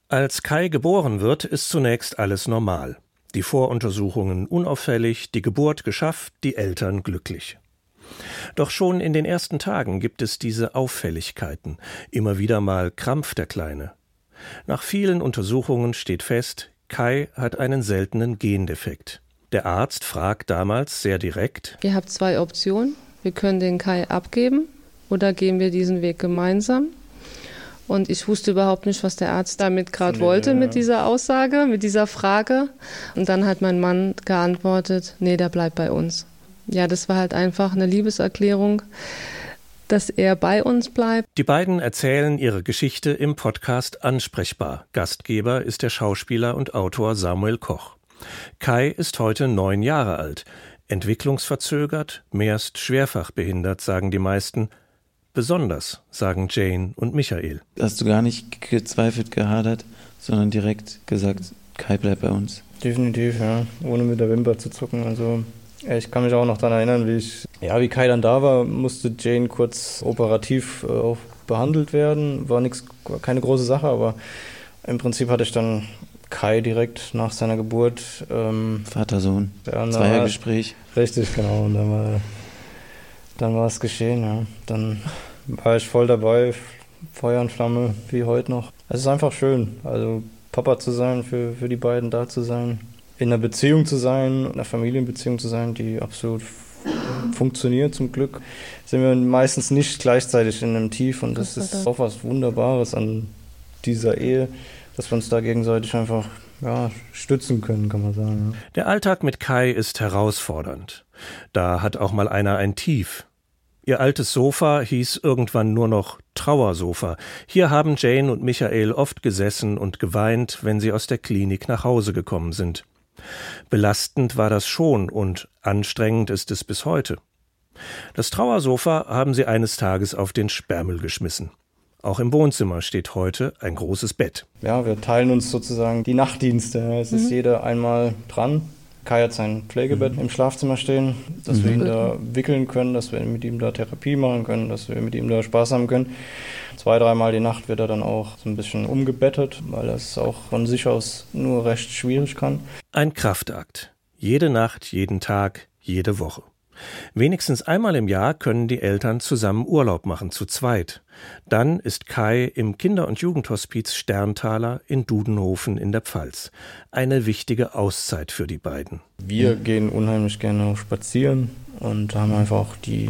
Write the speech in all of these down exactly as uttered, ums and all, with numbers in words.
Als Kai geboren wird, ist zunächst alles normal. Die Voruntersuchungen unauffällig, die Geburt geschafft, die Eltern glücklich. Doch schon in den ersten Tagen gibt es diese Auffälligkeiten. Immer wieder mal krampft der Kleine. Nach vielen Untersuchungen steht fest, Kai hat einen seltenen Gendefekt. Der Arzt fragt damals sehr direkt: Ihr habt zwei Optionen. Wir können den Kai abgeben oder gehen wir diesen Weg gemeinsam? Und ich wusste überhaupt nicht, was der Arzt damit gerade wollte mit dieser Aussage, mit dieser Frage. Und dann hat mein Mann geantwortet, nee, der bleibt bei uns. Ja, das war halt einfach eine Liebeserklärung, dass er bei uns bleibt. Die beiden erzählen ihre Geschichte im Podcast Ansprechbar. Gastgeber ist der Schauspieler und Autor Samuel Koch. Kai ist heute neun Jahre alt. Entwicklungsverzögert, mehrst schwerfach behindert, sagen die meisten. Besonders, sagen Jane und Michael. Hast du gar nicht gezweifelt, gehadert, sondern direkt gesagt, Kai bleibt bei uns? Definitiv, ja. Ohne mit der Wimper zu zucken. Also ich kann mich auch noch daran erinnern, wie ich, ja, wie Kai dann da war, musste Jane kurz operativ äh, auch behandelt werden. War nichts, keine große Sache, aber im Prinzip hatte ich dann Kai direkt nach seiner Geburt. Ähm, Vater-Sohn, ja, Zweiergespräch. Richtig, genau. Und dann war, dann war es geschehen, ja. Dann war ich voll dabei, Feuer und Flamme, wie heute noch. Es ist einfach schön, also Papa zu sein, für, für die beiden da zu sein, in einer Beziehung zu sein, in einer Familienbeziehung zu sein, die absolut funktioniert zum Glück. Sind wir meistens nicht gleichzeitig in einem Tief und das ist auch was Wunderbares an dieser Ehe, dass wir uns da gegenseitig einfach ja, stützen können, kann man sagen. Ja. Der Alltag mit Kai ist herausfordernd. Da hat auch mal einer ein Tief. Ihr altes Sofa hieß irgendwann nur noch Trauersofa. Hier haben Jane und Michael oft gesessen und geweint, wenn sie aus der Klinik nach Hause gekommen sind. Belastend war das schon und anstrengend ist es bis heute. Das Trauersofa haben sie eines Tages auf den Sperrmüll geschmissen. Auch im Wohnzimmer steht heute ein großes Bett. Ja, wir teilen uns sozusagen die Nachtdienste. Es ist mhm. jeder einmal dran. Kai hat sein Pflegebett mhm. im Schlafzimmer stehen, dass mhm. wir ihn da wickeln können, dass wir mit ihm da Therapie machen können, dass wir mit ihm da Spaß haben können. Zwei, dreimal die Nacht wird er dann auch so ein bisschen umgebettet, weil er es auch von sich aus nur recht schwierig kann. Ein Kraftakt. Jede Nacht, jeden Tag, jede Woche. Wenigstens einmal im Jahr können die Eltern zusammen Urlaub machen, zu zweit. Dann ist Kai im Kinder- und Jugendhospiz Sterntaler in Dudenhofen in der Pfalz. Eine wichtige Auszeit für die beiden. Wir gehen unheimlich gerne spazieren und haben einfach auch die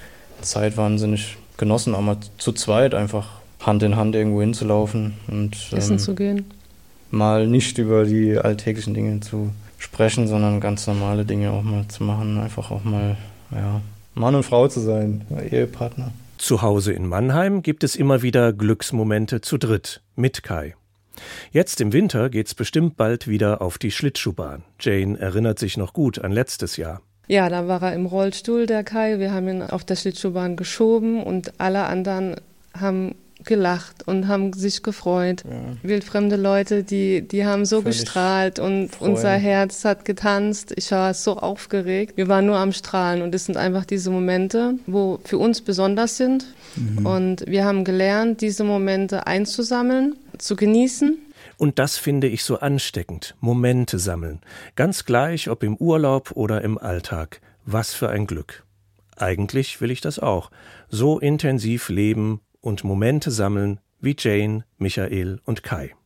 Zeit wahnsinnig genossen, auch mal zu zweit einfach Hand in Hand irgendwo hinzulaufen und essen ähm, zu gehen. Mal nicht über die alltäglichen Dinge zu sprechen, sondern ganz normale Dinge auch mal zu machen, einfach auch mal ja, Mann und Frau zu sein, Ehepartner. Zu Hause in Mannheim gibt es immer wieder Glücksmomente zu dritt, mit Kai. Jetzt im Winter geht's bestimmt bald wieder auf die Schlittschuhbahn. Jane erinnert sich noch gut an letztes Jahr. Ja, da war er im Rollstuhl, der Kai. Wir haben ihn auf der Schlittschuhbahn geschoben und alle anderen haben gelacht und haben sich gefreut. Ja. Wildfremde Leute, die, die haben so Völlig gestrahlt und freuen. Unser Herz hat getanzt. Ich war so aufgeregt. Wir waren nur am Strahlen und es sind einfach diese Momente, wo für uns besonders sind. Mhm. Und wir haben gelernt, diese Momente einzusammeln, zu genießen. Und das finde ich so ansteckend. Momente sammeln. Ganz gleich, ob im Urlaub oder im Alltag. Was für ein Glück. Eigentlich will ich das auch. So intensiv leben und Momente sammeln wie Jane, Michael und Kai.